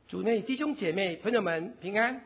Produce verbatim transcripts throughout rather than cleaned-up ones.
主内弟兄姐妹朋友们平安。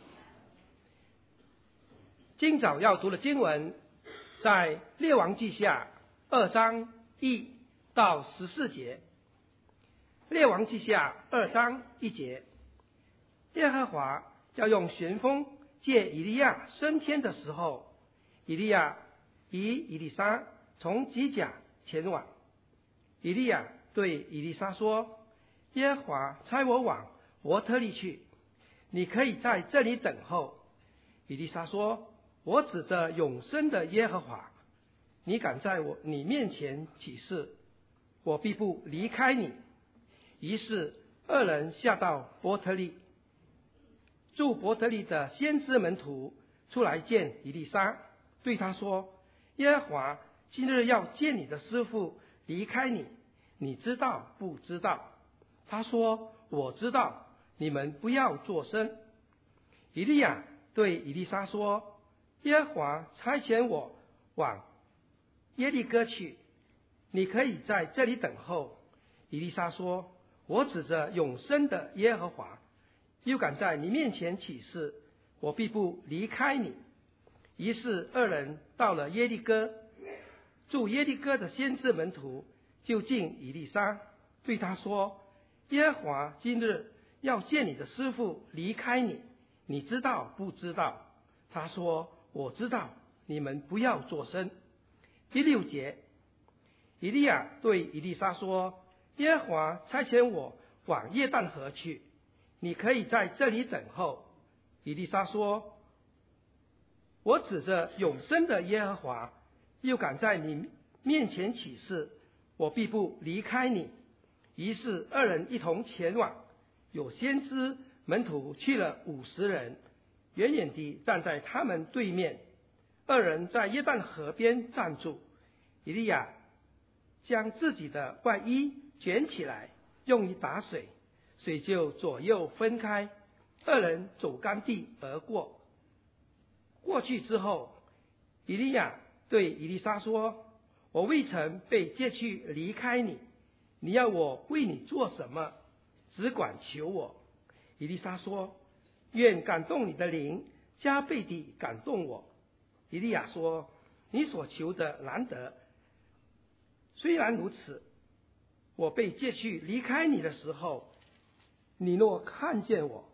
今早要读的经文在列王记下二章一到十四节。列王记下二章一节，耶和华要用旋风借以利亚升天的时候，以利亚与以利沙从吉甲前往。以利亚对以利沙说：耶和华差我往伯特利去，你可以在这里等候。以利沙说：我指着永生的耶和华，你敢在我你面前起誓，我必不离开你。于是二人下到伯特利。住伯特利的先知门徒出来见以利沙，对他说：耶和华今日要见你的师傅离开你，你知道不知道？他说：我知道，你们不要作声。以利亚对以利沙说：耶和华差遣我往耶利哥去，你可以在这里等候。以利沙说：我指着永生的耶和华，又敢在你面前起誓，我必不离开你。于是二人到了耶利哥。住耶利哥的先知门徒就近以利沙，对他说：耶和华今日要见你的师傅离开你，你知道不知道？他说：我知道，你们不要作声。第六节，以利亚对以利沙说：耶和华差遣我往约旦河去，你可以在这里等候。以利沙说：我指着永生的耶和华，又敢在你面前起誓，我必不离开你。于是二人一同前往。有先知门徒去了五十人，远远地站在他们对面。二人在约旦河边站住。以利亚将自己的外衣卷起来，用于打水，水就左右分开，二人走干地而过。过去之后，以利亚对以利沙说：我未曾被借去离开你，你要我为你做什么？只管求我。以利沙说：愿感动你的灵加倍地感动我。以利亚说：你所求的难得。虽然如此，我被借去离开你的时候，你若看见我，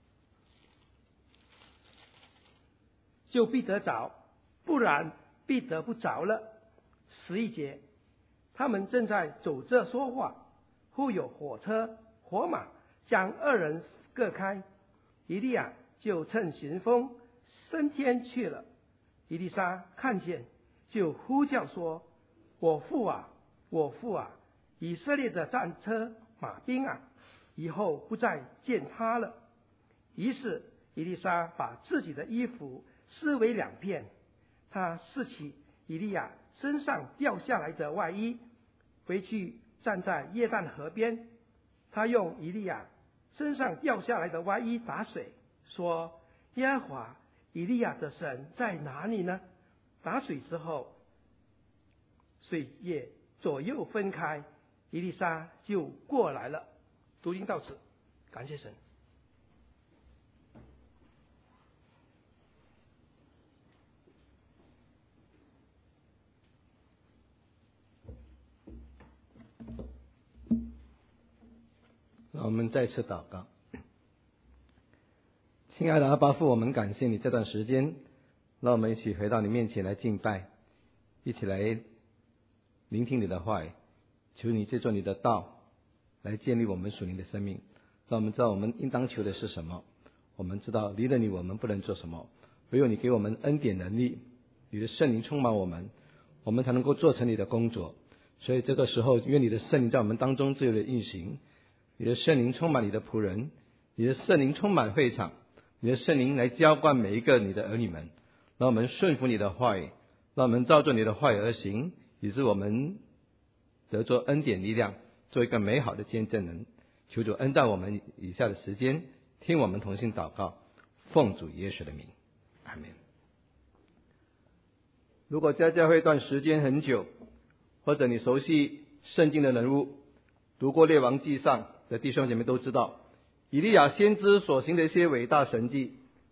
就必得着，不然必得不着了。十一节，他们正在走着说话，忽有火车火马将二人各开，以利亚就趁旋风升天去了。以利沙看见，就呼叫说：我父啊，我父啊，以色列的战车马兵啊，以后不再见他了。于是以利沙把自己的衣服撕为两片，他拾起以利亚身上掉下来的外衣，回去站在约旦河边。他用以利亚身上掉下来的外衣打水，说：耶和华以利亚的神在哪里呢？打水之后，水也左右分开，以利沙就过来了。读经到此，感谢神。 让我们再次祷告。亲爱的阿爸父，我们感谢你这段时间，让我们一起回到你面前来敬拜，一起来聆听你的话语，求你借助你的道来建立我们属灵的生命，让我们知道我们应当求的是什么。我们知道离了你我们不能做什么，唯有你给我们恩典能力，你的圣灵充满我们，我们才能够做成你的工作。所以这个时候，愿你的圣灵在我们当中自由的运行，你的圣灵充满你的仆人，你的圣灵充满会场，你的圣灵来浇灌每一个你的儿女们，让我们顺服你的话语，让我们照着你的话语而行，以致我们得着恩典力量，做一个美好的见证人。求主恩待我们以下的时间，听我们同心祷告，奉主耶稣的名，阿们。如果在教会一段时间很久，或者你熟悉圣经的人物，读过列王纪上的弟兄姐妹都知道， 以利亚先知所行的一些伟大神迹，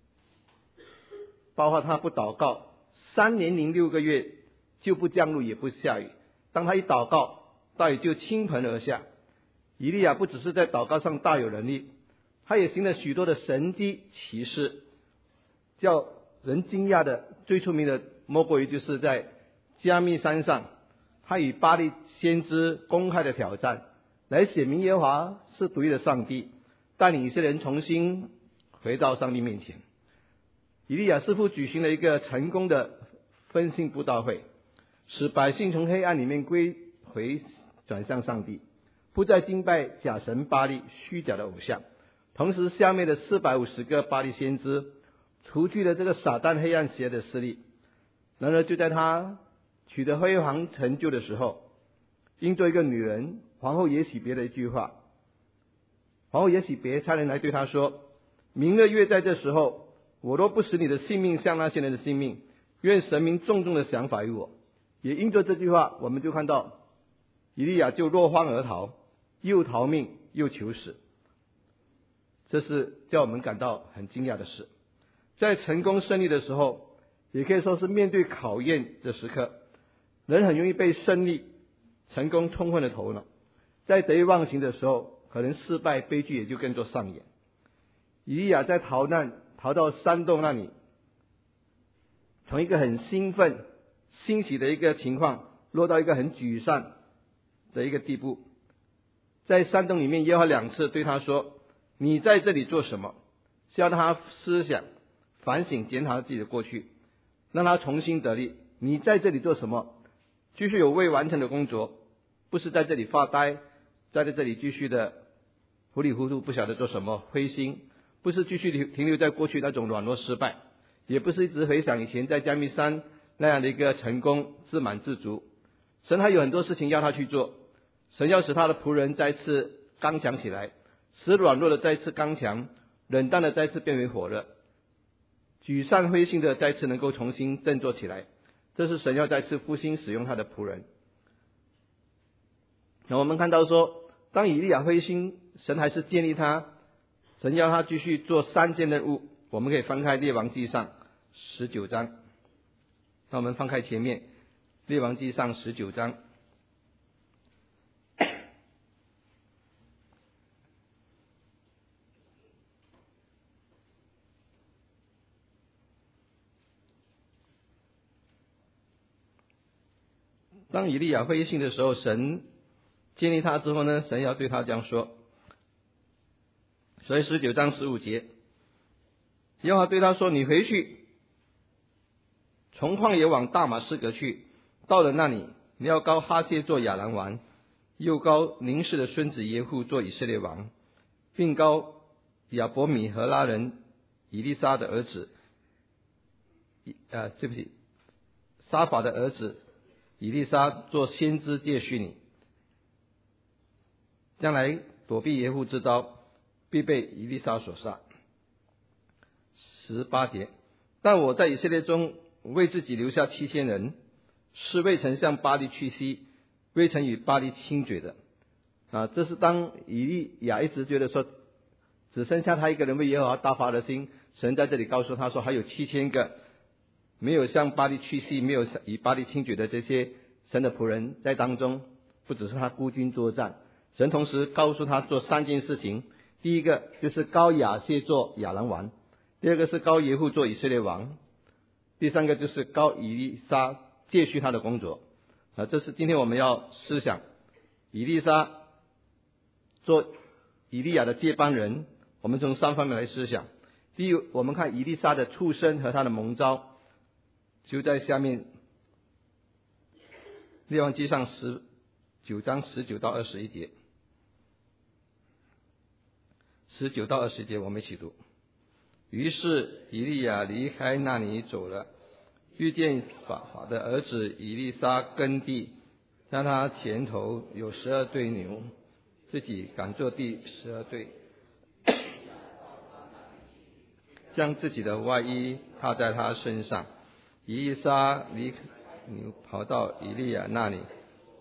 包括他不祷告，三年零六个月就不降露也不下雨，当他一祷告，大雨就倾盆而下。以利亚不只是在祷告上大有能力，他也行了许多的神迹奇事，叫人惊讶的最出名的莫过于就是在加密山上，他与巴力先知公开的挑战，来显明耶和华是独一的上帝，带领以色列人重新回到上帝面前。以利亚似乎举行了一个成功的分信布道会，使百姓从黑暗里面归回转向上帝，不再敬拜假神巴力虚假的偶像，同时消灭了四百五十个巴力先知，除去了这个撒旦黑暗邪的势力。然而就在他取得辉煌成就的时候，因做一个女人皇后耶洗别的一句话，皇后耶洗别差人来对他说，明了月在这时候，我若不使你的性命像那些人的性命，愿神明重重的想法于我。也因着这句话，我们就看到以利亚就落荒而逃，又逃命又求死，这是叫我们感到很惊讶的事。在成功胜利的时候，也可以说是面对考验的时刻，人很容易被胜利成功冲昏了头脑，在得意忘形的时候，可能失败悲剧也就跟着上演。以利亚在逃难逃到山洞那里，从一个很兴奋欣喜的一个情况落到一个很沮丧的一个地步。在山洞里面，耶和华两次对他说，你在这里做什么？是要让他思想反省检讨自己的过去，让他重新得力。你在这里做什么？继续有未完成的工作，不是在这里发呆，在这里继续的糊里糊涂不晓得做什么，灰心，不是继续停留在过去那种软弱失败，也不是一直回想以前在加密山那样的一个成功自满自足。神还有很多事情要他去做，神要使他的仆人再次刚强起来，使软弱的再次刚强，冷淡的再次变为火热，沮丧灰心的再次能够重新振作起来。这是神要再次复兴使用他的仆人。那我们看到说，当以利亚灰心，神还是建立他，神要他继续做三件任务。我们可以翻开列王纪上十九章，那我们翻开前面列王纪上十九章。当以利亚灰心的时候，神建立他之后呢，神要对他这样说。所以十九章十五节，耶和华对他说，你回去，从旷野往大马士革去，到了那里，你要膏哈谢做亚兰王，又膏宁氏的孙子耶户做以色列王，并膏亚伯米和拉人以利沙的儿子，呃，对不起，沙法的儿子以利沙做先知接续你，将来躲避耶户之刀，必被以利沙所杀。十八节，但我在以色列中为自己留下七千人，是未曾向巴力屈膝，未曾与巴力亲嘴的。啊，这是当以利亚一直觉得说只剩下他一个人为耶和华大发的心，神在这里告诉他说，还有七千个没有向巴力屈膝，没有与巴力亲嘴的这些神的仆人在当中，不只是他孤军作战，神同时告诉他做三件事情。第一个就是膏亚谢做亚兰王，第二个是膏耶户做以色列王，第三个就是膏以利沙接续他的工作。啊，这是今天我们要思想以利沙做以利亚的接班人，我们从三方面来思想。第一，我们看以利沙的出身和他的蒙召，就在下面列王纪上十九章十九到二十一节，十九到二十节我们一起读。于是以利亚离开那里走了，遇见法法的儿子以利沙耕地，在他前头有十二对牛，自己赶做第十二对，将自己的外衣套在他身上。以利沙离牛跑到以利亚那里，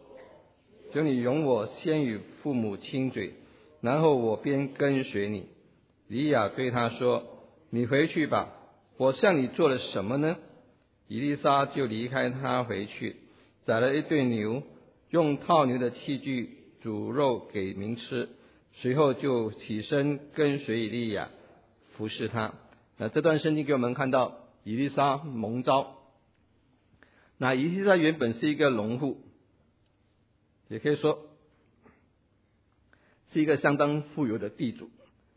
求你容我先与父母亲嘴，然后我便跟随你。 以利亚对他说：你回去吧，我向你做了什么呢？以利沙就离开他回去，宰了一对牛，用套牛的器具煮肉给民吃，随后就起身跟随以利亚，服侍他。那这段圣经给我们看到以利沙蒙召。那以利沙原本是一个农户，也可以说是一个相当富有的地主。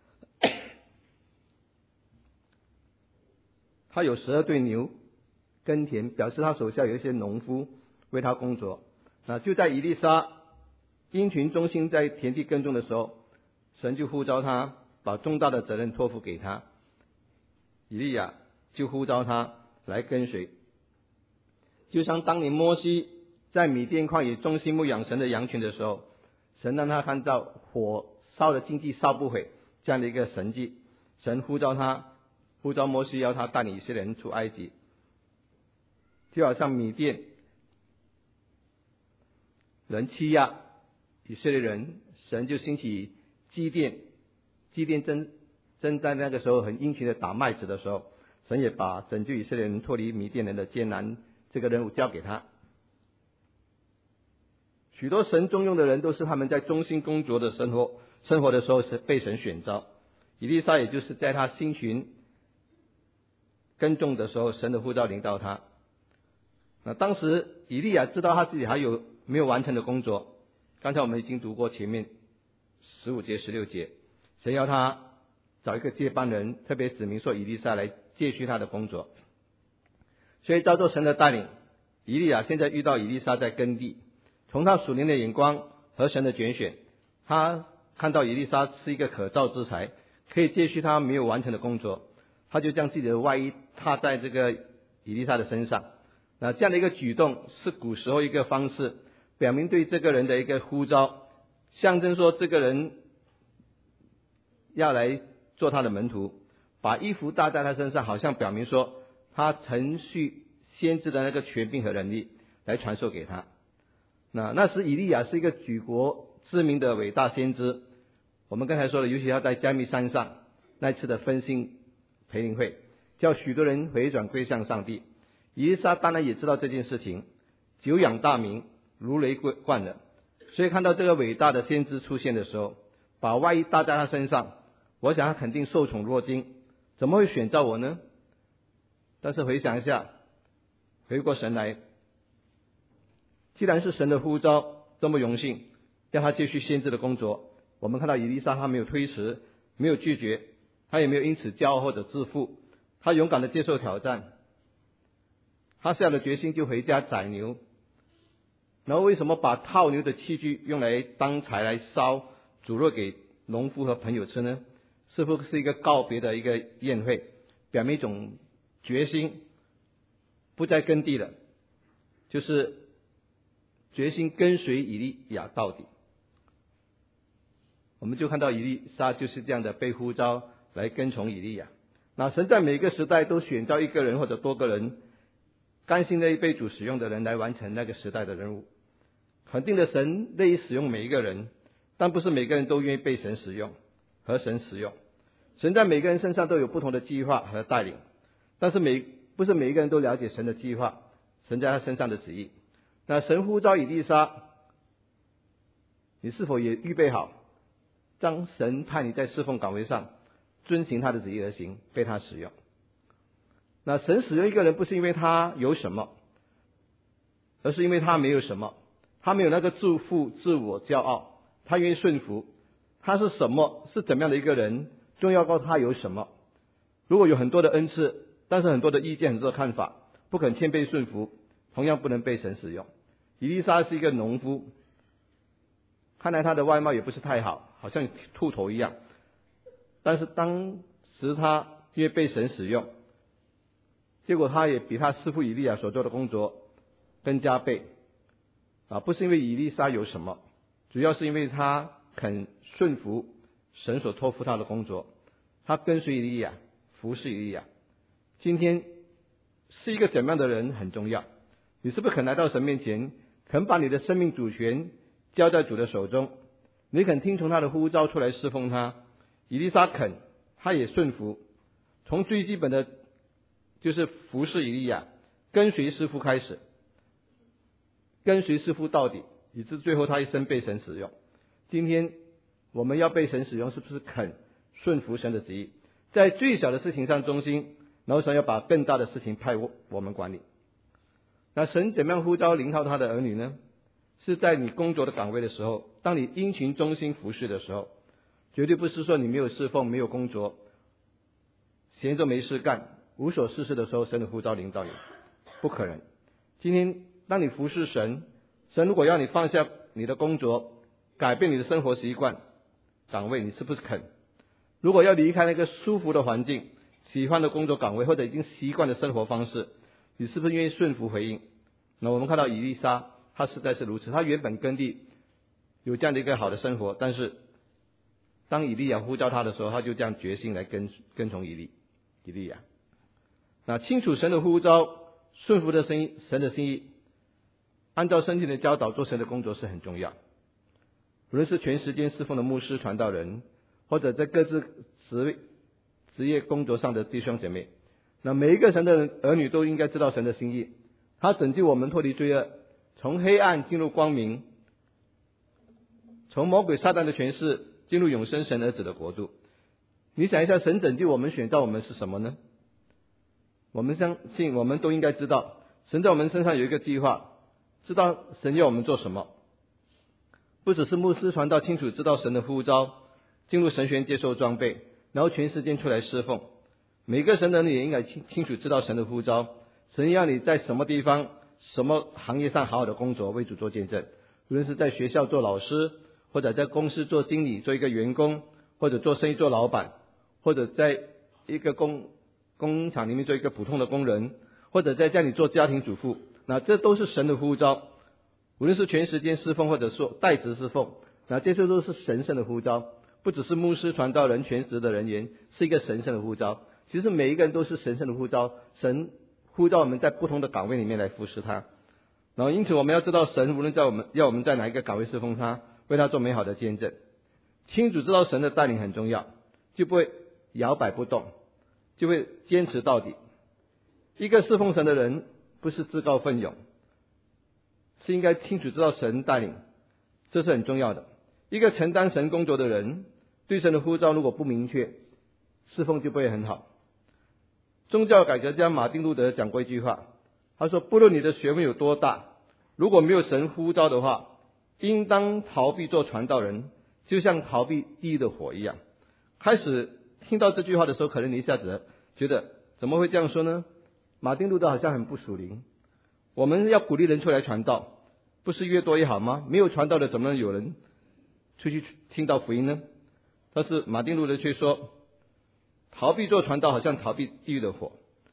他有十二对牛耕田，表示他手下有一些农夫为他工作。那就在以利沙因群忠心在田地耕种的时候，神就呼召他，把重大的责任托付给他。以利亚就呼召他来跟随，就像当年摩西在米甸旷野忠心牧养神的羊群的时候，神让他看到火烧的荆棘烧不毁这样的一个神迹，神呼召他，呼召摩西要他带领以色列人出埃及。就好像米甸人欺压以色列人，神就兴起基甸，基甸正正在那个时候很殷勤的打麦子的时候，神也把拯救以色列人脱离米甸人的艰难这个任务交给他。许多神中用的人都是他们在忠心工作的生活生活的时候是被神选召。以利沙也就是在他辛勤耕种的时候，神的呼召领到他。那当时以利亚知道他自己还有没有完成的工作，刚才我们已经读过前面十五节十六节，神要他找一个接班人，特别指明说以利沙来接续他的工作。所以照着神的带领，以利亚现在遇到以利沙在耕地，从他属灵的眼光和神的拣选，他看到以利沙是一个可造之材，可以接续他没有完成的工作，他就将自己的外衣踏在这个以利沙的身上。那这样的一个举动是古时候一个方式，表明对这个人的一个呼召，象征说这个人要来做他的门徒，把衣服搭在他身上，好像表明说他承续先知的那个权柄和能力来传授给他。那那时以利亚是一个举国知名的伟大先知，我们刚才说了，尤其他在加密山上那次的分心培灵会，叫许多人回转归向上帝。以利沙当然也知道这件事情，久仰大名，如雷贯耳，所以看到这个伟大的先知出现的时候，把外衣搭在他身上，我想他肯定受宠若惊，怎么会选召我呢？但是回想一下，回过神来，既然是神的呼召，这么荣幸让他继续先知的工作，我们看到以利沙他没有推迟，没有拒绝，他也没有因此骄傲或者自负，他勇敢的接受挑战，他下了决心就回家宰牛。然后为什么把套牛的器具用来当柴来烧煮肉给农夫和朋友吃呢？似乎是一个告别的一个宴会，表明一种决心，不再耕地了，就是决心跟随以利亚到底。我们就看到以利沙就是这样的被呼召来跟从以利亚。那神在每个时代都选召一个人或者多个人，甘心乐意被主使用的人来完成那个时代的任务。肯定的，神乐意使用每一个人，但不是每个人都愿意被神使用和神使用。神在每个人身上都有不同的计划和带领，但是每不是每一个人都了解神的计划，神在他身上的旨意。那神呼召以利沙，你是否也预备好，当神派你在侍奉岗位上遵行他的旨意而行，被他使用？那神使用一个人不是因为他有什么，而是因为他没有什么，他没有那个自负自我骄傲，他愿意顺服。他是什么，是怎么样的一个人，重要告诉他有什么。如果有很多的恩赐，但是很多的意见很多的看法，不肯谦卑顺服，同样不能被神使用。以利沙是一个农夫，看来他的外貌也不是太好，好像秃头一样，但是当时他因为被神使用，结果他也比他师父以利亚所做的工作更加倍啊！不是因为以利沙有什么，主要是因为他肯顺服神所托付他的工作，他跟随以利亚，服侍以利亚。今天是一个怎么样的人很重要，你是不是肯来到神面前，肯把你的生命主权交在主的手中，你肯听从他的呼召出来侍奉他？以利沙肯，他他也顺服，从最基本的就是服侍以利亚，跟随师父开始，跟随师父到底，以致最后他一生被神使用。今天我们要被神使用，是不是肯顺服神的旨意，在最小的事情上忠心，然后神要把更大的事情派我们管理。那神怎么样呼召临到他的儿女呢？是在你工作的岗位的时候，当你殷勤忠心服侍的时候，绝对不是说你没有侍奉，没有工作，闲着没事干，无所事事的时候，神的呼召临到你，不可能。今天当你服侍神，神如果要你放下你的工作，改变你的生活习惯岗位，你是不是肯？如果要离开那个舒服的环境，喜欢的工作岗位，或者已经习惯的生活方式，你是不是愿意顺服回应？那我们看到以利沙，他实在是如此，他原本耕地有这样的一个好的生活，但是当以利亚呼召他的时候，他就这样决心来跟跟从以利以利亚。那清楚神的呼召，顺服的神意神的心意，按照圣经的教导做神的工作是很重要。无论是全时间侍奉的牧师传道人，或者在各自职职业工作上的弟兄姐妹，那每一个神的儿女都应该知道神的心意，他拯救我们脱离罪恶，从黑暗进入光明，从魔鬼撒旦的权势进入永生神儿子的国度。你想一下，神拯救我们选召我们是什么呢？我们相信我们都应该知道，神在我们身上有一个计划，知道神要我们做什么。不只是牧师传道清楚知道神的呼召，进入神学院接受装备，然后全时间出来侍奉。每个神的人也应该清清楚知道神的呼召，神要你在什么地方什么行业上好好的工作，为主做见证。无论是在学校做老师，或者在公司做经理，做一个员工，或者做生意做老板，或者在一个工工厂里面做一个普通的工人，或者在家里做家庭主妇，那这都是神的呼召。无论是全时间侍奉，或者说代职侍奉，那这些都是神圣的呼召。不只是牧师传道人全职的人员，是一个神圣的呼召。其实每一个人都是神圣的呼召，神呼召我们在不同的岗位里面来服侍他。然后因此我们要知道，神无论在我们要我们在哪一个岗位侍奉他，为他做美好的见证。清楚知道神的带领很重要，就不会摇摆不动，就会坚持到底。一个侍奉神的人不是自告奋勇，是应该清楚知道神带领，这是很重要的。一个承担神工作的人，对神的呼召如果不明确，侍奉就不会很好。宗教改革家马丁路德讲过一句话，他说，不论你的学问有多大，如果没有神呼召的话，应当逃避做传道人，就像逃避地狱的火一样。开始听到这句话的时候，可能你一下子觉得怎么会这样说呢？马丁路德好像很不属灵。我们要鼓励人出来传道，不是越多越好吗？没有传道的怎么能有人出去听到福音呢？但是马丁路德却说，逃避做传道好像逃避地狱的火。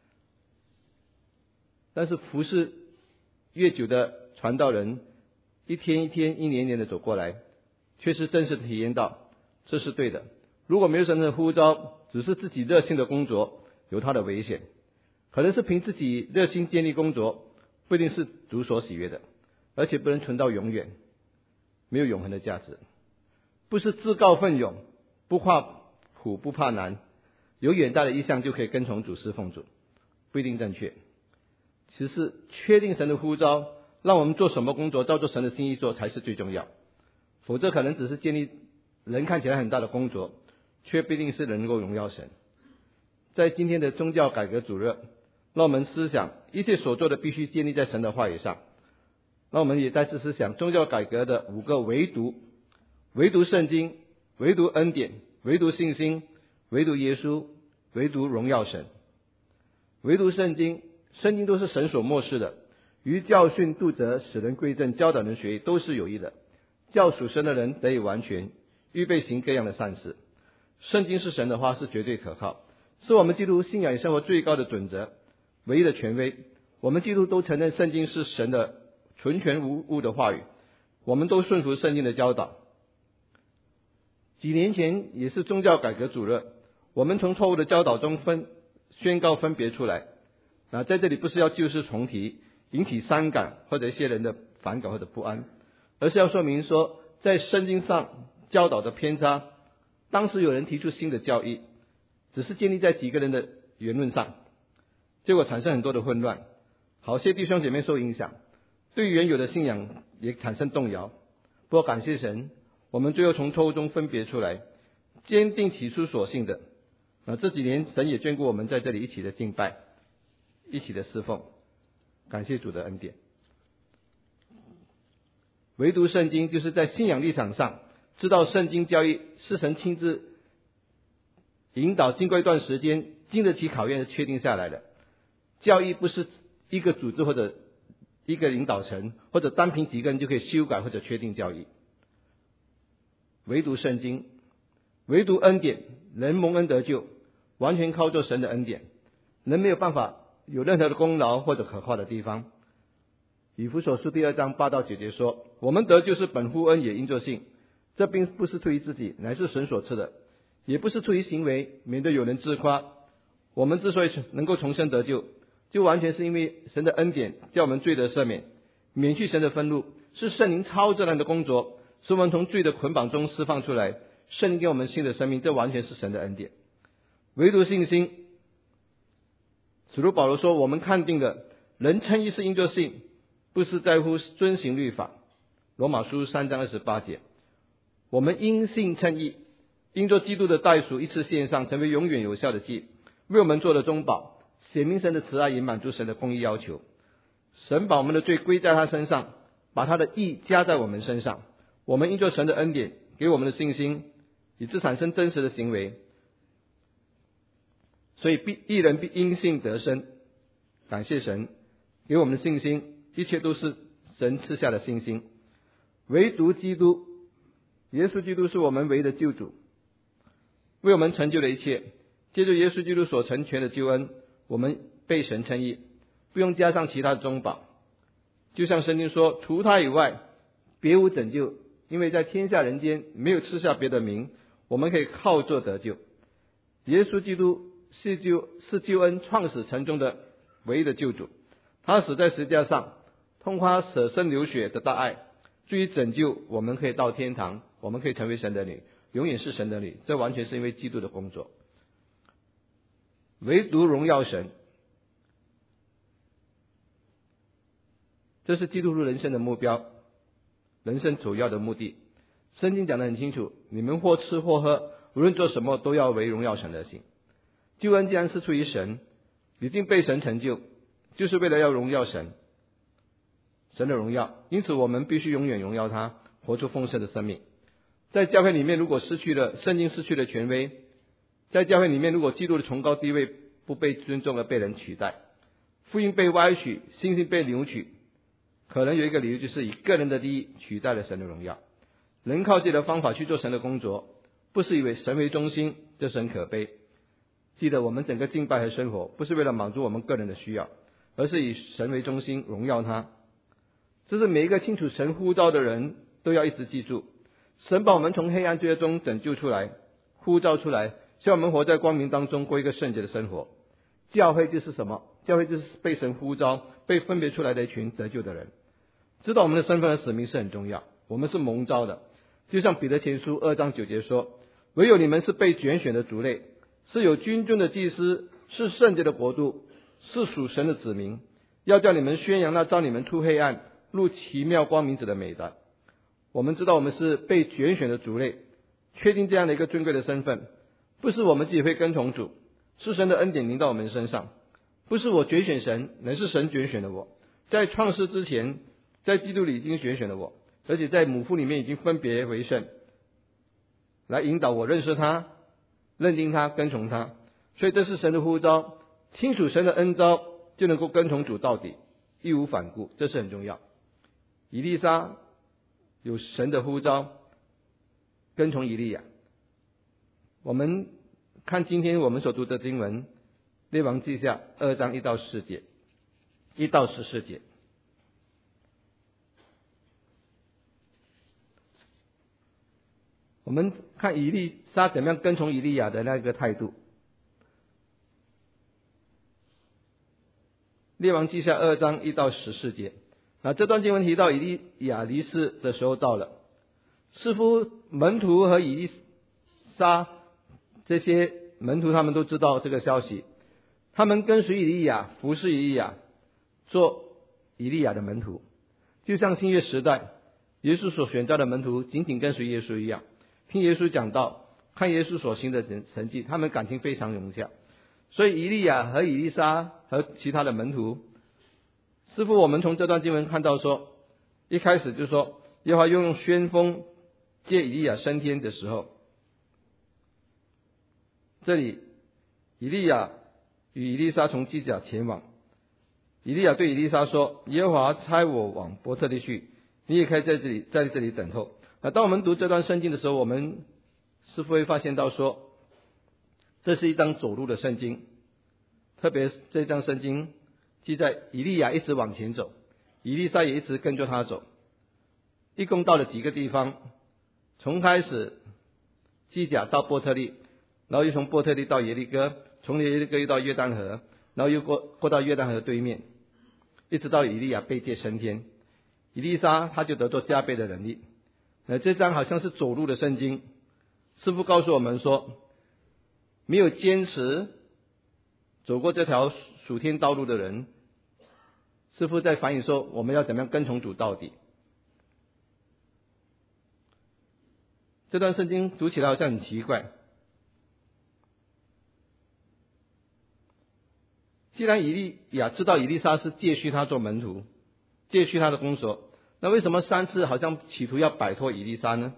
但是服侍越久的传道人，一天一天一年年的走过来，确实真实的体验到这是对的。如果没有神的呼召，只是自己热心的工作，有它的危险。可能是凭自己热心建立工作，不一定是主所喜悦的，而且不能存到永远，没有永恒的价值。不是自告奋勇，不怕苦不怕难，有远大的意向就可以跟从主侍奉主，不一定正确。其实确定神的呼召，让我们做什么工作，照做神的心意做才是最重要。否则可能只是建立人看起来很大的工作，却不一定是能够荣耀神。在今天的宗教改革主日，让我们思想一切所做的必须建立在神的话语上。让我们也再次思想宗教改革的五个唯独：唯独圣经，唯独恩典，唯独信心，唯独耶稣，唯独荣耀神。唯独圣经，圣经都是神所默示的，于教训、督责、使人归正、教导人学艺都是有益的，叫属神的人得以完全，预备行各样的善事。圣经是神的话，是绝对可靠，是我们基督信仰与生活最高的准则，唯一的权威。我们基督都承认圣经是神的纯全无误的话语，我们都顺服圣经的教导。几年前也是宗教改革主日，我们从错误的教导中分宣告分别出来。那在这里不是要旧事重提，引起伤感或者一些人的反感或者不安，而是要说明说，在圣经上教导的偏差，当时有人提出新的教义， 只是建立在几个人的言论上，结果产生很多的混乱，好些弟兄姐妹受影响，对原有的信仰也产生动摇。不过感谢神，我们最后从错误中分别出来，坚定起初所信的。那这几年神也眷顾我们在这里一起的敬拜，一起的侍奉，感谢主的恩典。唯独圣经就是在信仰立场上知道圣经教义是神亲自引导，经过一段时间经得起考验而确定下来的。教义不是一个组织或者一个领导层或者单凭几个人就可以修改或者确定教义。唯独圣经，唯独恩典，人蒙恩得救，完全靠着神的恩典，人没有办法有任何的功劳或者可夸的地方。以弗所书第二章八到九节说，我们得救是本乎恩，也因着信，这并不是出于自己，乃是神所赐的，也不是出于行为，免得有人自夸。我们之所以能够重生得救，就完全是因为神的恩典，叫我们罪得赦免，免去神的愤怒，是圣灵超自然的工作，使我们从罪的捆绑中释放出来，圣灵给我们新的生命，这完全是神的恩典。唯独信心，使徒保罗说，我们看定的人称义是因着信，不是在乎遵行律法。罗马书三章二十八节，我们因信称义，因着基督的代赎一次献上，成为永远有效的祭，为我们做了中保，显明神的慈爱，也满足神的公义要求。神把我们的罪归在他身上，把他的义加在我们身上，我们因着神的恩典给我们的信心，以致产生真实的行为。所以必义人必因信得生。感谢神给我们的信心，一切都是神赐下的信心。唯独基督，耶稣基督是我们唯一的救主，为我们成就了一切。借着耶稣基督所成全的救恩，我们被神称义，不用加上其他的中保。就像圣经说，除他以外别无拯救，因为在天下人间没有赐下别的名，我们可以靠着得救。耶稣基督是救是救恩创始成终的唯一的救主，他死在十字架上，通过他舍身流血的大爱，至于拯救，我们可以到天堂，我们可以成为神的女，永远是神的女，这完全是因为基督的工作。唯独荣耀神，这是基督徒人生的目标，人生主要的目的。圣经讲得很清楚，你们或吃或喝，无论做什么，都要为荣耀神而行。救恩既然是出于神，已经被神成就，就是为了要荣耀神，神的荣耀。因此我们必须永远荣耀他，活出丰盛的生命。在教会里面，如果失去了圣经，失去了权威，在教会里面，如果基督的崇高地位不被尊重而被人取代，福音被歪曲，信心被扭曲，可能有一个理由，就是以个人的利益取代了神的荣耀。人靠自己的方法去做神的工作，不是以为神为中心，这是很可悲。记得我们整个敬拜和生活不是为了满足我们个人的需要，而是以神为中心，荣耀他。这是每一个清楚神呼召的人都要一直记住。神把我们从黑暗罪恶中拯救出来，呼召出来，希望我们活在光明当中，过一个圣洁的生活。教会就是什么？教会就是被神呼召、被分别出来的一群得救的人。知道我们的身份和使命是很重要，我们是蒙召的。就像彼得前书二章九节说，唯有你们是被拣选的族类，是有君尊的祭司，是圣洁的国度，是属神的子民，要叫你们宣扬那召你们出黑暗入奇妙光明者的美德。我们知道我们是被拣选的族类，确定这样的一个尊贵的身份，不是我们自己会跟从主，是神的恩典临到我们身上。不是我拣选神，乃是神拣选了我。在创世之前，在基督里已经拣选了我，而且在母腹里面已经分别为圣，来引导我认识他，认定他，跟从他。所以这是神的呼召，清楚神的恩召，就能够跟从主到底，义无反顾，这是很重要。以利沙有神的呼召，跟从以利亚。我们看今天我们所读的经文，列王记下二章一到四节，一到十四节。我们看以利沙怎么样跟从以利亚的那个态度。列王记下二章一到十四节。那这段经文提到以利亚离世的时候到了，似乎门徒和以利沙这些门徒他们都知道这个消息，他们跟随以利亚，服侍以利亚，做以利亚的门徒，就像新约时代耶稣所选召的门徒紧紧跟随耶稣一样，听耶稣讲道，看耶稣所行的神迹，他们感情非常融洽。所以以利亚和以利沙和其他的门徒，似乎我们从这段经文看到说，一开始就说耶和华用旋风借以利亚升天的时候，这里以利亚与以利沙从基甲前往，以利亚对以利沙说，耶和华差我往伯特利去，你也可以在这里在这里等候。那当我们读这段圣经的时候，我们是否会发现到说，这是一张走路的圣经，特别这张圣经记载以利亚一直往前走，以利沙也一直跟着他走，一共到了几个地方，从开始基甲到伯特利，然后又从伯特利到耶利哥，从耶利哥又到约旦河，然后又过过到约旦河对面，一直到以利亚被借升天，以利沙他就得到加倍的能力。那这张好像是走路的圣经，师父告诉我们说，没有坚持走过这条属天道路的人，师父在反映说我们要怎么样跟从主到底。这段圣经读起来好像很奇怪，既然以利亚知道以利沙是借续他做门徒，借续他的工作，那为什么三次好像企图要摆脱以利沙呢？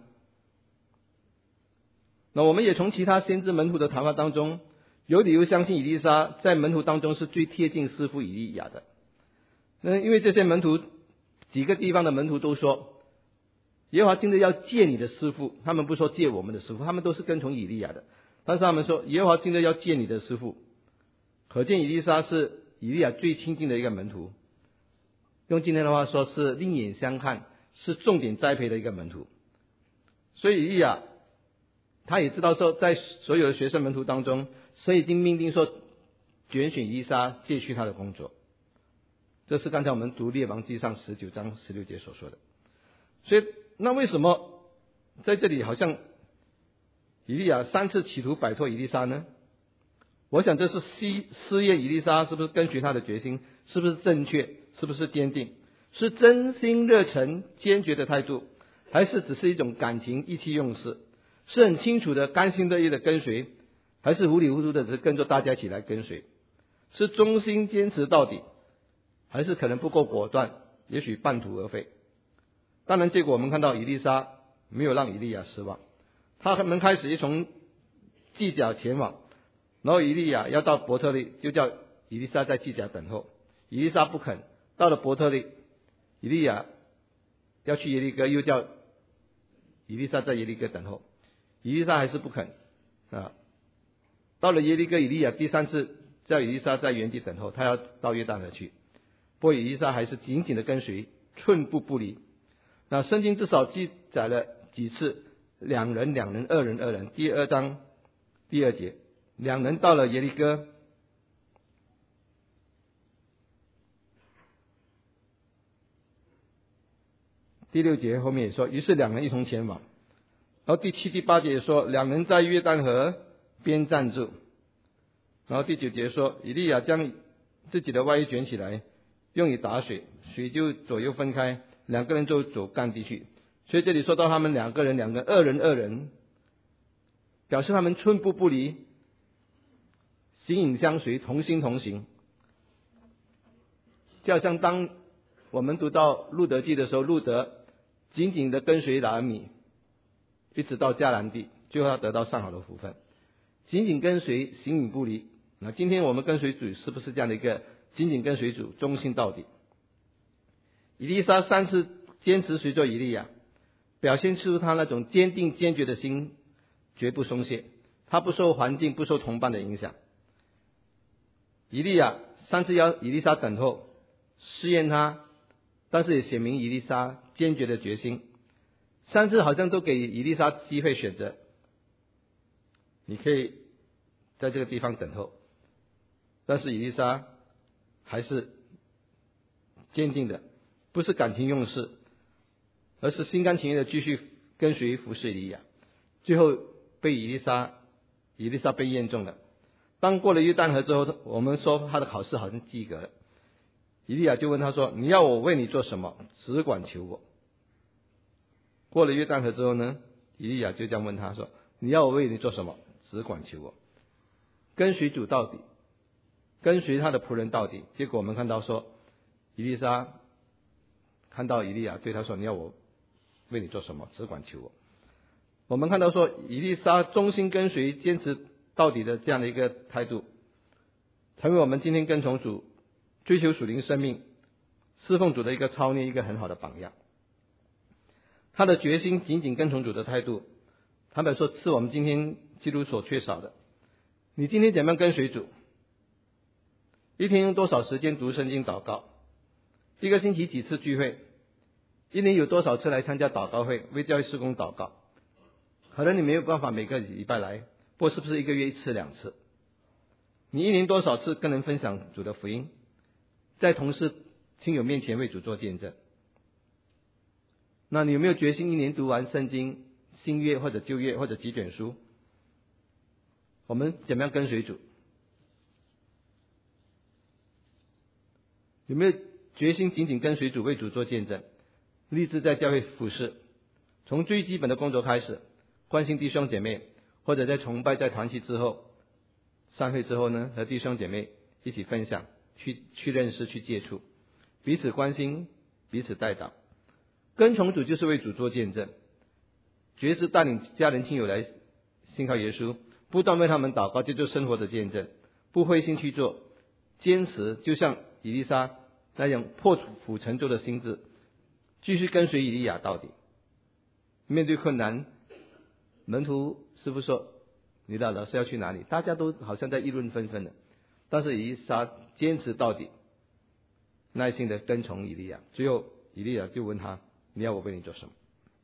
那我们也从其他先知门徒的谈话当中，有理由相信以利沙在门徒当中是最贴近师父以利亚的。那因为这些门徒几个地方的门徒都说，耶和华今日要借你的师父，他们不说借我们的师父，他们都是跟从以利亚的，但是他们说耶和华今日要借你的师父，可见以利沙是以利亚最亲近的一个门徒，用今天的话说是另眼相看，是重点栽培的一个门徒。所以以利亚他也知道说，在所有的学生门徒当中，神已经命定说拣选以利沙接续他的工作，这是刚才我们读列王记上十九章十六节所说的。所以那为什么在这里好像以利亚三次企图摆脱以利沙呢？我想这是试验以利沙是不是跟随他的决心是不是正确，是不是坚定，是真心热忱坚决的态度，还是只是一种感情意气用事，是很清楚的甘心乐意的跟随，还是糊里糊涂的只是跟着大家一起来跟随，是忠心坚持到底，还是可能不够果断，也许半途而废。当然结果我们看到以利沙没有让以利亚失望，他们开始一从基甲前往，然后以利亚要到伯特利，就叫以利沙在基甲等候，以利沙不肯，到了伯特利，以利亚要去耶利哥，又叫以利沙在耶利哥等候，以利沙还是不肯啊。到了耶利哥，以利亚第三次叫以利沙在原地等候，他要到约旦河去，不过以利沙还是紧紧的跟随，寸步不离。那圣经至少记载了几次两人两人二人二人，第二章第二节，两人到了耶利哥，第六节后面也说，于是两人一同前往。然后第七第八节也说，两人在约旦河边站住。然后第九节说，以利亚将自己的外衣卷起来，用以打水，水就左右分开，两个人就走干地去。所以这里说到他们两个人两个二人二人，表示他们寸步不离，形影相随，同心同行。就好像当我们读到路德记的时候，路德紧紧的跟随拿俄米，一直到迦南地，最后要得到上好的福分，紧紧跟随，形影不离。那今天我们跟随主是不是这样的一个紧紧跟随主，忠心到底？以利沙三次坚持随着以利亚，表现出他那种坚定坚决的心，绝不松懈，他不受环境不受同伴的影响。以利亚三次要以利沙等候试验他，但是也显明以利沙坚决的决心，三次好像都给以利沙机会选择，你可以在这个地方等候，但是以利沙还是坚定的，不是感情用事，而是心甘情愿的继续跟随服侍以利亚，最后被以利沙以利沙被验中了。当过了约旦河之后，我们说他的考试好像及格了。以利亚就问他说：你要我为你做什么？只管求我。过了约旦河之后呢，以利亚就这样问他说：你要我为你做什么？只管求我。跟随主到底，跟随他的仆人到底。结果我们看到说，以利沙看到以利亚对他说：你要我为你做什么？只管求我。我们看到说，以利沙忠心跟随、坚持到底的这样的一个态度，成为我们今天跟从主、追求属灵生命、侍奉主的一个操练，一个很好的榜样。他的决心紧紧跟从主的态度，坦白说是我们今天基督所缺少的。你今天怎么样跟随主？一天用多少时间读圣经祷告？一个星期几次聚会？一年有多少次来参加祷告会，为教会事工祷告？可能你没有办法每个礼拜来，不过是不是一个月一次两次？你一年多少次跟人分享主的福音，在同事亲友面前为主做见证？那你有没有决心一年读完圣经新约或者旧约或者几卷书？我们怎么样跟随主？有没有决心紧紧跟随主，为主做见证，立志在教会服侍，从最基本的工作开始，关心弟兄姐妹，或者在崇拜在团契之后，散会之后呢，和弟兄姐妹一起分享，去去认识，去接触，彼此关心，彼此带导。跟从主就是为主做见证，决志带领家人亲友来信靠耶稣，不断为他们祷告，这就是生活的见证。不灰心去做，坚持，就像以利沙那样破釜沉舟的心智，继续跟随以利亚到底。面对困难，门徒师傅说：你的老师要去哪里？大家都好像在议论纷纷的，但是以利沙坚持到底，耐心的跟从以利亚。最后以利亚就问他：你要我为你做什么？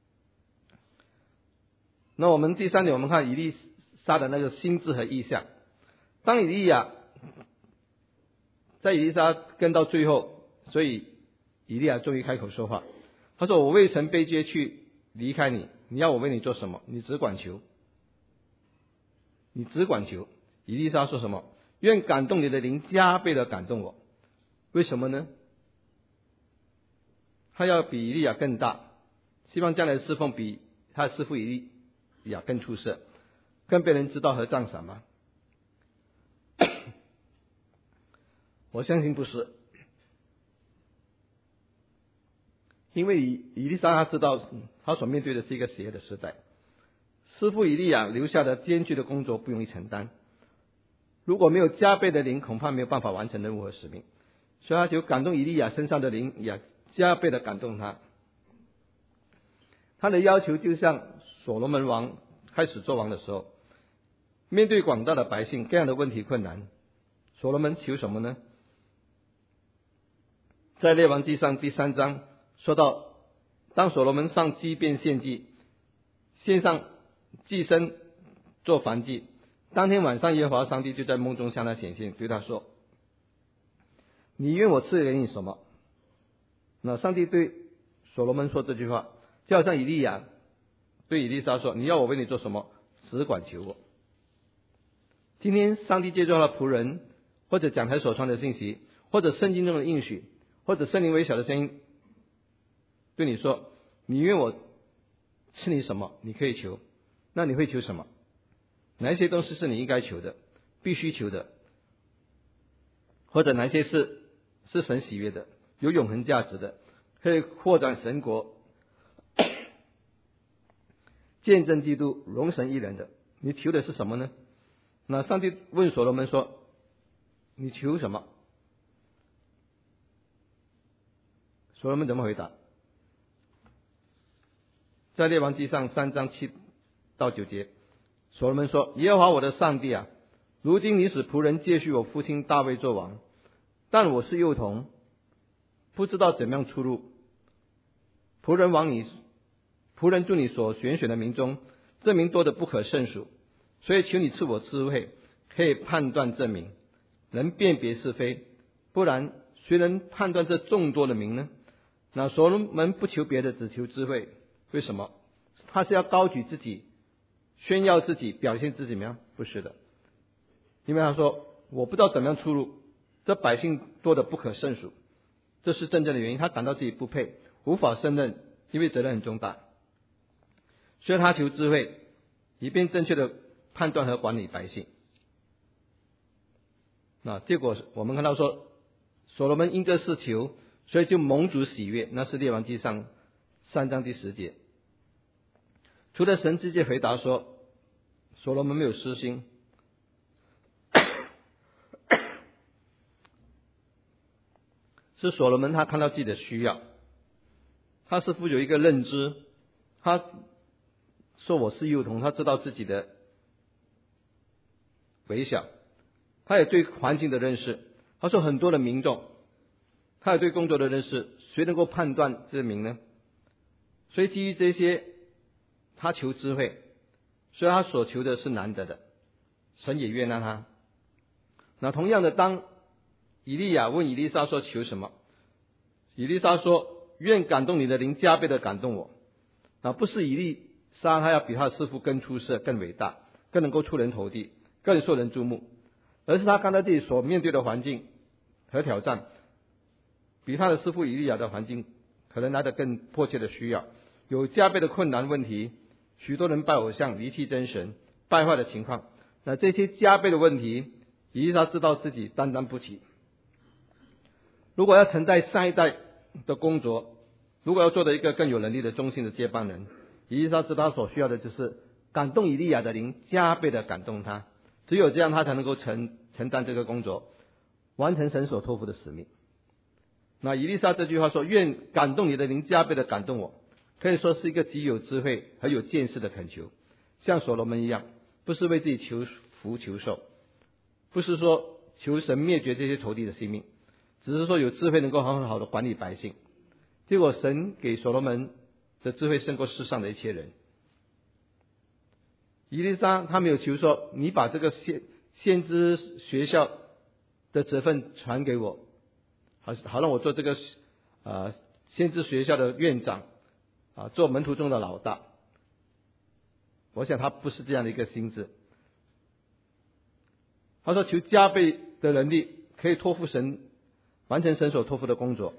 那我们第三点，我们看以利沙的那个心智和意向。当以利亚在以利沙跟到最后，所以以利亚终于开口说话。他说：我未曾背约去离开你，你要我为你做什么？你只管求，你只管求。以利沙说什么？愿感动你的灵加倍的感动我。为什么呢？他要比以利亚更大，希望将来的侍奉比他的师父以利亚更出色，更被人知道和赞赏吗？我相信不是，因为以以利沙他知道他所面对的是一个邪恶的时代，师父以利亚留下的艰巨的工作不容易承担，如果没有加倍的灵，恐怕没有办法完成任务和使命，所以他就感动以利亚身上的灵也加倍的感动他。他的要求就像所罗门王开始做王的时候，面对广大的百姓各样的问题困难，所罗门求什么呢？在列王纪上第三章说到，当所罗门上祭奠献祭，献上祭牲做燔祭，当天晚上耶和华上帝就在梦中向他显现，对他说：你愿我赐给你什么？那上帝对所罗门说这句话，就好像以利亚对以利沙说：你要我为你做什么？只管求我。今天上帝借助他的仆人，或者讲台所传的信息，或者圣经中的应许，或者圣灵微小的声音对你说：你愿我赐你什么？你可以求。那你会求什么？哪一些东西是你应该求的，必须求的？或者哪些是是神喜悦的，有永恒价值的，可以扩展神国，见证基督，荣神一人的？你求的是什么呢？那上帝问所罗门说：你求什么？所罗门怎么回答？在列王纪上三章七到九节，所罗门说：耶和华我的上帝啊，如今你使仆人接续我父亲大卫做王，但我是幼童，不知道怎么样出入。仆人往你仆人住你所选选的民中，这名多得不可胜数，所以求你赐我智慧，可以判断这名，能辨别是非，不然谁能判断这众多的名呢？那所罗门不求别的，只求智慧。为什么？他是要高举自己， 炫耀自己、表现自己吗？不是的，因为他说我不知道怎么样出入，这百姓多得不可胜数，这是真正的原因。他感到自己不配，无法胜任，因为责任很重大。所以他求智慧，以便正确的判断和管理百姓。那结果我们看到说，所罗门因这事求，所以就蒙主喜悦，那是列王纪上三章第十节。除了神直接回答说所罗门没有私心，是所罗门他看到自己的需要，他似乎有一个认知，他说我是幼童，他知道自己的微小，他也对环境的认识，他说很多的民众，他也对工作的认识，谁能够判断这名呢？所以基于这些，他求智慧，所以他所求的是难得的，神也悦纳他。那同样的，当以利亚问以利沙说求什么，以利沙说愿感动你的灵加倍的感动我。那不是以利沙他要比他的师父更出色、更伟大、更能够出人头地、更受人注目，而是他看到自己所面对的环境和挑战，比他的师父以利亚的环境可能来得更迫切的需要，有加倍的困难问题，许多人拜偶像、离弃真神、败坏的情况。那这些加倍的问题，以利沙知道自己担当不起。如果要承载上一代的工作，如果要做的一个更有能力的忠心的接班人，以利沙知道所需要的就是感动以利亚的灵，加倍的感动他。只有这样，他才能够承承担这个工作，完成神所托付的使命。那以利沙这句话说愿感动你的灵加倍的感动我，可以说是一个极有智慧和有见识的恳求，像所罗门一样，不是为自己求福求寿，不是说求神灭绝这些仇敌的性命，只是说有智慧能够很好的管理百姓。结果神给所罗门的智慧胜过世上的一切人。以利沙他没有求说你把这个先先知学校的职分传给我，好好让我做这个呃先知学校的院长啊，做门徒中的老大。我想他不是这样的一个心智。他说求加倍的能力，可以托付神，完成神所托付的工作。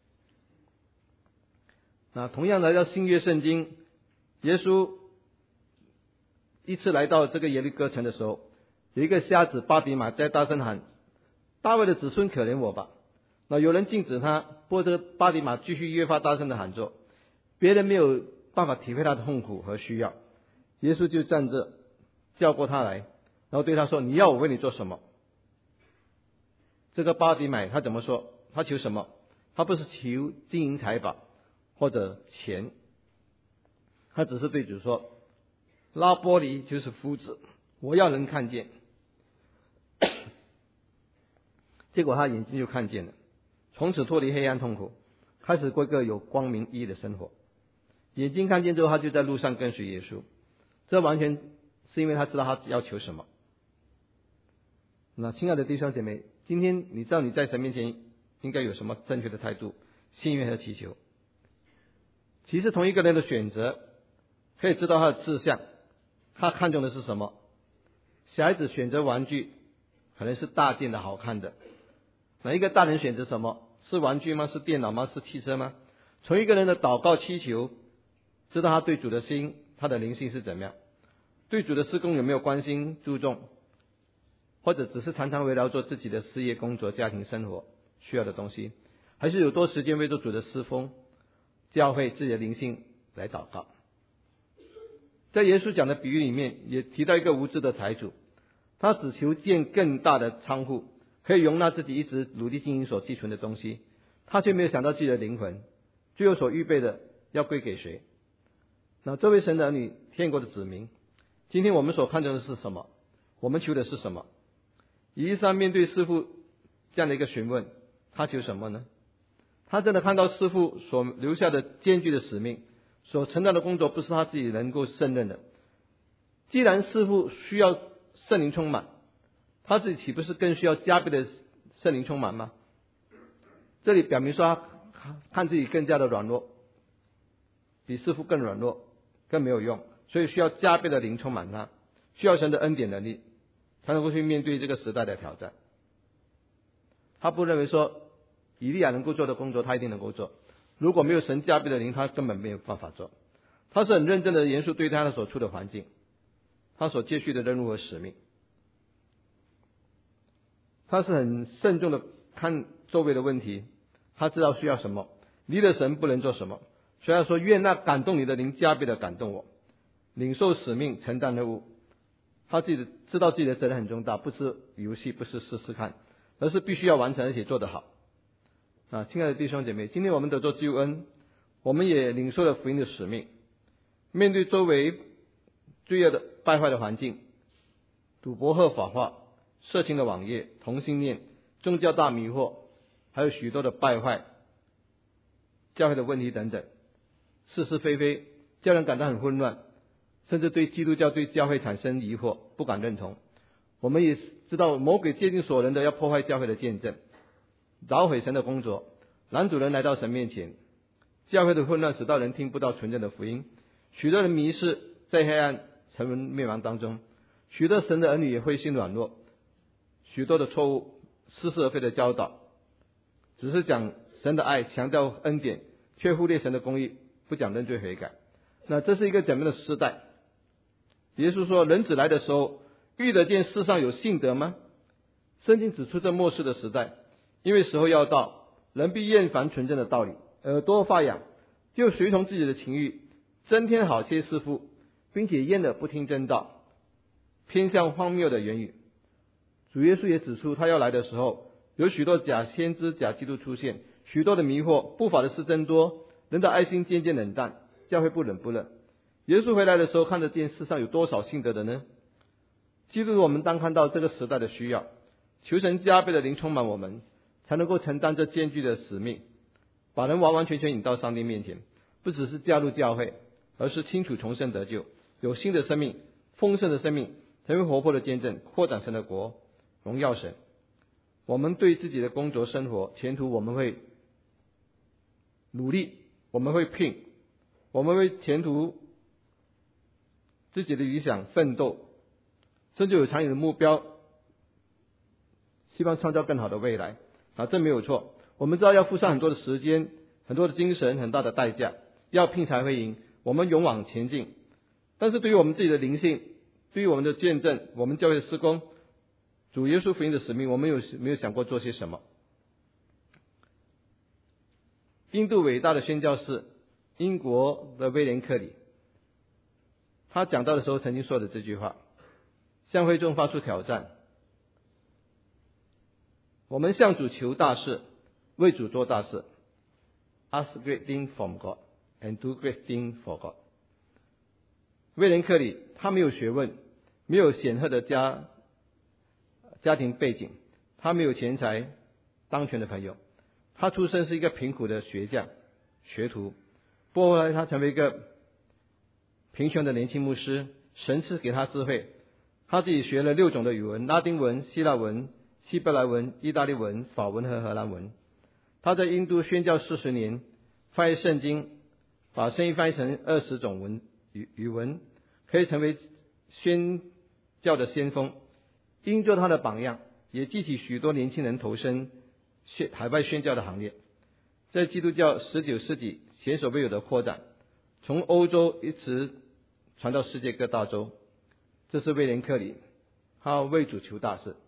那同样来到新约圣经，耶稣一次来到这个耶利哥城的时候，有一个瞎子巴底马在大声喊：大卫的子孙可怜我吧。那有人禁止他，不过这个巴底马继续越发大声的喊着，别人没有办法体会他的痛苦和需要，耶稣就站着叫过他来，然后对他说：你要我为你做什么？这个巴底买他怎么说？他求什么？他不是求金银财宝或者钱，他只是对主说：拉波尼就是夫子，我要能看见。结果他眼睛就看见了，从此脱离黑暗痛苦，开始过一个有光明意义的生活。眼睛看见之后，他就在路上跟随耶稣，这完全是因为他知道他要求什么。那亲爱的弟兄姐妹，今天你知道你在神面前应该有什么正确的态度、心愿和祈求。其实同一个人的选择可以知道他的志向，他看重的是什么。小孩子选择玩具可能是大件的好看的，那一个大人选择什么？是玩具吗？是电脑吗？是汽车吗？从一个人的祷告祈求知道他对主的心，他的灵性是怎么样，对主的事工有没有关心注重，或者只是常常围绕做自己的事业工作家庭生活需要的东西，还是有多时间为做主的侍奉教会自己的灵性来祷告。在耶稣讲的比喻里面也提到一个无知的财主，他只求建更大的仓库，可以容纳自己一直努力经营所寄存的东西，他却没有想到自己的灵魂最后所预备的要归给谁。那这位神的儿女，天国的子民，今天我们所看重的是什么？我们求的是什么？以利沙面对师父这样的一个询问，他求什么呢？他真的看到师父所留下的艰巨的使命，所承担的工作不是他自己能够胜任的。既然师父需要圣灵充满，他自己岂不是更需要加倍的圣灵充满吗？这里表明说他看自己更加的软弱，比师父更软弱，更没有用， 所以需要加倍的灵充满他，需要神的恩典能力，才能够去面对这个时代的挑战。他不认为说以利亚能够做的工作他一定能够做，如果没有神加倍的灵，他根本没有办法做。他是很认真的严肃对待他所处的环境，他所接续的任务和使命，他是很慎重的看周围的问题，他知道需要什么，离了神不能做什么。所以他说，愿那感动你的灵加倍的感动我，领受使命，承担任务。他自己知道自己的责任很重大，不是游戏，不是试试看，而是必须要完成，而且做得好。啊，亲爱的弟兄姐妹，今天我们得做救恩，我们也领受了福音的使命。面对周围罪恶的败坏的环境，赌博合法化、色情的网页、同性恋、宗教大迷惑，还有许多的败坏、教会的问题等等，是是非非，叫人感到很混乱，甚至对基督教、对教会产生疑惑，不敢认同。我们也知道魔鬼竭尽所能的要破坏教会的见证，捣毁神的工作，拦阻人来到神面前。教会的混乱使到人听不到纯正的福音，许多人迷失在黑暗沉沦灭亡当中，许多神的儿女也灰心软弱，许多的错误似是而非的教导，只是讲神的爱，强调恩典，却忽略神的公义，不讲认罪悔改。那这是一个怎么样的时代？耶稣说，人子来的时候，遇得见世上有信德吗？圣经指出这末世的时代，因为时候要到，人必厌烦纯正的道理，耳朵发痒，就随从自己的情欲，增添好些师傅，并且厌了不听真道，偏向荒谬的言语。主耶稣也指出，他要来的时候，有许多假先知、假基督出现，许多的迷惑，不法的事增多，人的爱心渐渐冷淡，教会不冷不热。耶稣回来的时候，看得见世上有多少信德的呢？基督我们当看到这个时代的需要，求神加倍的灵充满我们，才能够承担这艰巨的使命，把人完完全全引到上帝面前，不只是加入教会，而是清楚重生得救，有新的生命，丰盛的生命，成为活泼的见证，扩展神的国，荣耀神。我们对自己的工作生活前途，我们会努力，我们会拼，我们为前途自己的理想奋斗，甚至有长远的目标，希望创造更好的未来啊，这没有错。我们知道要付上很多的时间，很多的精神，很大的代价，要拼才会赢，我们勇往前进。但是对于我们自己的灵性，对于我们的见证，我们教会的施工，主耶稣福音的使命，我们有没有想过做些什么？印度伟大的宣教士，英国的威廉克里，他讲到的时候曾经说的这句话，向会众发出挑战，我们向主求大事，为主做大事， Ask great things from God and do great things for God。 威廉克里他没有学问，没有显赫的家家庭背景，他没有钱财当权的朋友，他出身是一个贫苦的学匠学徒，不过后来他成为一个贫穷的年轻牧师，神赐给他智慧，他自己学了六种的语文，拉丁文、希腊文、希伯来文、意大利文、法文和荷兰文。他在印度宣教四十年，翻译圣经，把圣经翻译成二十种文语语文，可以成为宣教的先锋。因做他的榜样，也激起许多年轻人投身海外宣教的行列，在基督教十九世纪前所未有的扩展，从欧洲一直传到世界各大洲。这是威廉克里，他为主求大事，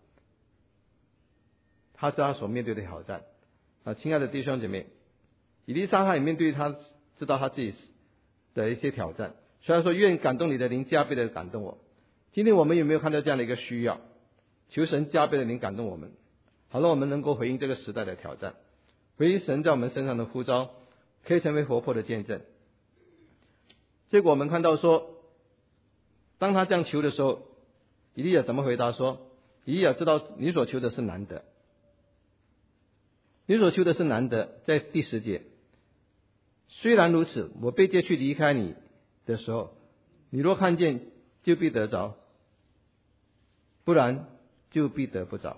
他知道他所面对的挑战啊，亲爱的弟兄姐妹，以利沙他也面对他知道他自己的一些挑战，所以他说，愿感动你的灵加倍的感动我。今天我们有没有看到这样的一个需要？求神加倍的灵感动我们，好让我们能够回应这个时代的挑战，回应神在我们身上的呼召，可以成为活泼的见证。结果我们看到说，当他这样求的时候，以利亚怎么回答说，以利亚知道你所求的是难得，你所求的是难得。在第十节，虽然如此，我被接去离开你的时候，你若看见就必得着，不然就必得不着。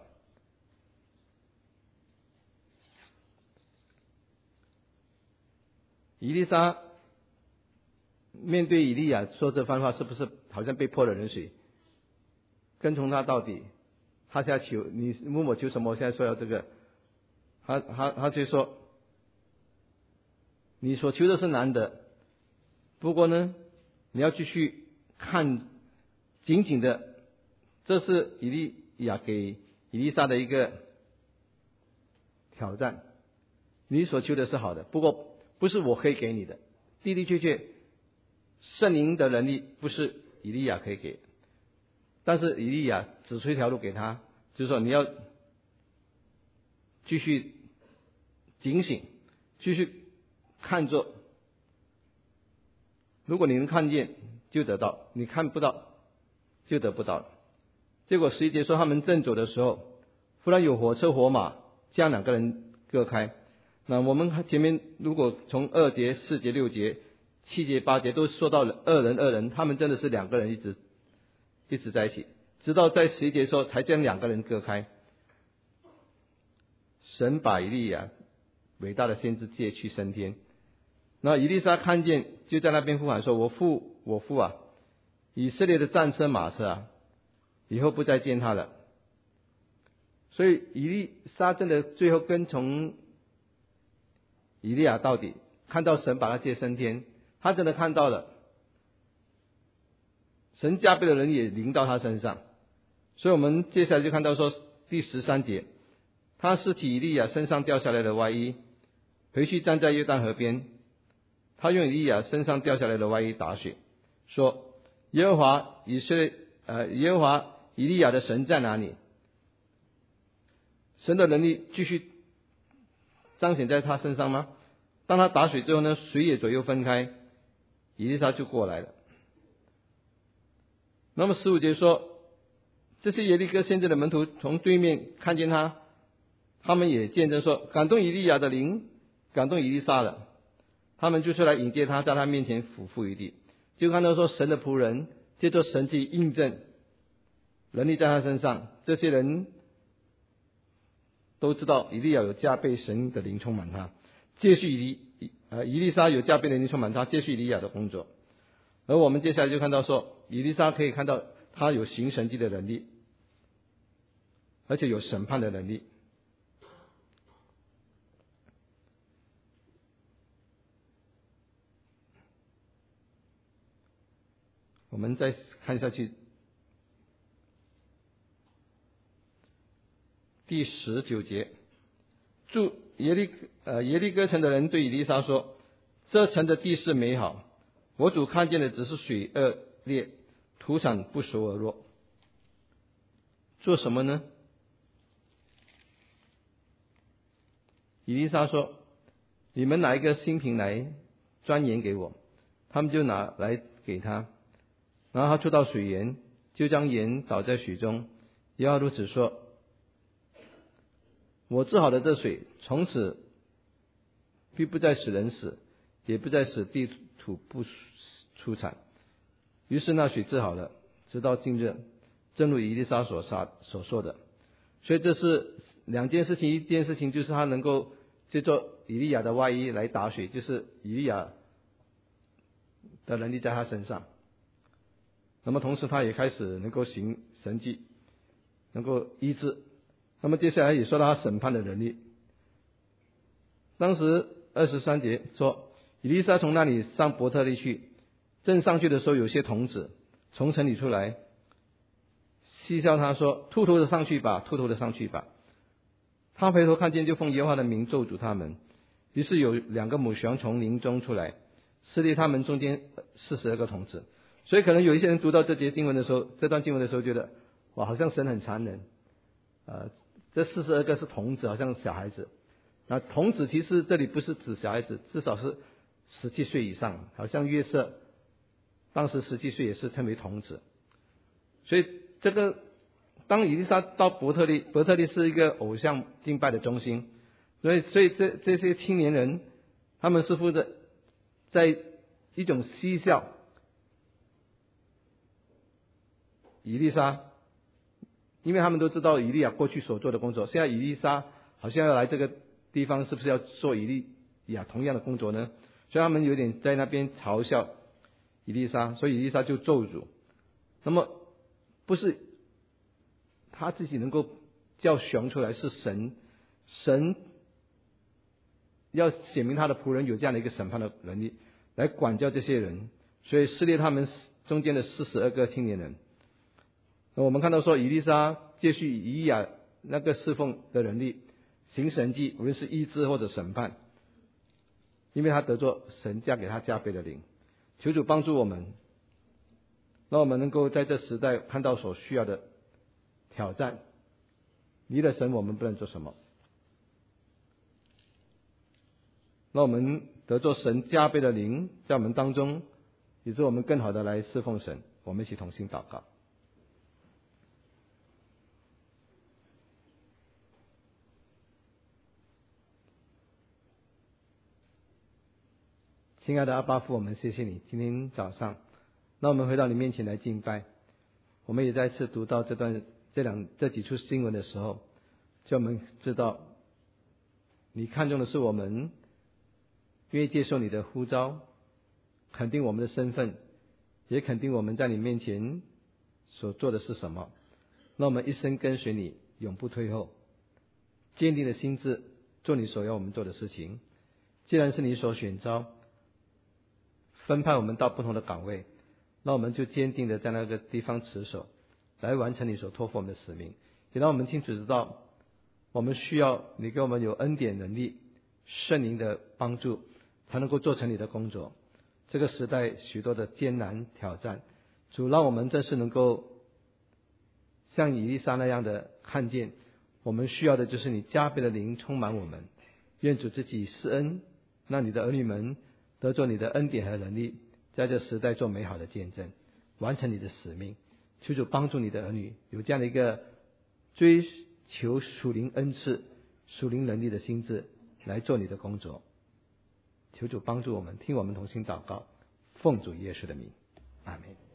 以利沙面对以利亚说这番话，是不是好像被泼了冷水？跟从他到底，他现在求你问我求什么？我现在说要这个，他他他就说，你所求的是难的，不过呢，你要继续看紧紧的，这是以利亚给以利沙的一个挑战。你所求的是好的，不过不是我可以给你的，的的确确，圣灵的能力不是以利亚可以给的。但是以利亚指出一条路给他，就是说你要继续警醒，继续看着。如果你能看见，就得到；你看不到，就得不到了。结果十一节说，他们正走的时候，忽然有火车火马将两个人隔开。那我们前面如果从二节、四节、六节、七节、八节都说到了二人二人，他们真的是两个人一直一直在一起，直到在十一节的时候才将两个人割开。神把以利亚伟大的先知借去升天，那以利沙看见，就在那边呼喊说：“我父，我父啊！以色列的战车马车啊，以后不再见他了。”所以以利沙真的最后跟从以利亚到底，看到神把他借升天，他真的看到了神加倍的人也临到他身上。所以我们接下来就看到说第十三节，他拾起以利亚身上掉下来的外衣，回去站在约旦河边，他用以利亚身上掉下来的外衣打水，说：“耶和华以色列呃耶和华以利亚的神在哪里？”神的能力继续彰显在他身上吗？当他打水之后呢，水也左右分开，以利沙就过来了。那么十五节说，这些耶利哥先知的门徒从对面看见他，他们也见证说，感动以利亚的灵感动以利沙了，他们就出来迎接他，在他面前俯伏于地。就看到说，神的仆人借着神迹印证能力在他身上，这些人都知道以利亚有加倍神的灵充满他，接续以利呃以利沙有加倍的灵充满他，接续以利亚的工作。而我们接下来就看到说，以利沙可以看到他有行神迹的能力，而且有审判的能力。我们再看下去，第十九节，住耶利呃耶利哥城的人对以利沙说：“这城的地势美好，我主看见的只是水恶劣，土产不熟而弱。”做什么呢？以利沙说：“你们拿一个新瓶来装盐给我。”他们就拿来给他。然后他触到水源，就将盐倒在水中。耶和华如此说：“我治好的这水，从此必不再使人死，也不再使地土不出产。”于是那水治好了，直到今日，正如以利沙所杀所说的。所以这是两件事情，一件事情就是他能够借助以利亚的外衣来打水，就是以利亚的能力在他身上。那么同时他也开始能够行神迹，能够医治。那么接下来也说到他审判的能力。当时二十三节说，以利沙从那里上伯特利去，正上去的时候，有些童子从城里出来，嬉笑他说：“秃头的上去吧，秃头的上去吧。”他回头看见，就奉耶和华的名咒诅他们。于是有两个母熊从林中出来，撕裂他们中间四十二个童子。所以可能有一些人读到这节经文的时候，这段经文的时候，觉得哇，好像神很残忍。呃，这四十二个是童子，好像小孩子。那童子其实这里不是指小孩子，至少是十七岁以上，好像约瑟当时十七岁也是称为童子。所以这个当以利沙到伯特利，伯特利是一个偶像敬拜的中心，所以所以这这些青年人，他们似乎的在一种嬉笑以利沙，因为他们都知道以利亚过去所做的工作，现在以利沙好像要来这个地方，是不是要做以利亚同样的工作呢？所以他们有点在那边嘲笑以利沙，所以以利沙就咒诅。那么不是他自己能够叫熊出来，是神神要显明他的仆人有这样的一个审判的能力，来管教这些人，所以撕裂他们中间的四十二个青年人。那我们看到说，以利沙接续以利亚那个侍奉的能力，行神迹，无论是医治或者审判，因为他得着神加给他加倍的灵。求主帮助我们，让我们能够在这时代看到所需要的挑战。离了神，我们不能做什么。让我们得着神加倍的灵在我们当中，以致我们更好的来侍奉神。我们一起同心祷告。亲爱的阿爸父，我们谢谢你，今天早上让我们回到你面前来敬拜。我们也再次读到这段这两这几处经文的时候，就我们知道你看重的是我们愿意接受你的呼召，肯定我们的身份，也肯定我们在你面前所做的是什么。让我们一生跟随你，永不退后，坚定的心志做你所要我们做的事情。既然是你所选召，分派我们到不同的岗位，那我们就坚定的在那个地方持守，来完成你所托付我们的使命。也让我们清楚知道，我们需要你给我们有恩典能力、圣灵的帮助，才能够做成你的工作。这个时代许多的艰难挑战，主让我们正是能够像以利沙那样的看见，我们需要的就是你加倍的灵充满我们。愿主自己施恩，让你的儿女们得着你的恩典和能力，在这时代做美好的见证，完成你的使命。求主帮助你的儿女有这样的一个追求属灵恩赐、属灵能力的心志，来做你的工作。求主帮助我们，听我们同心祷告，奉主耶稣的名，阿们。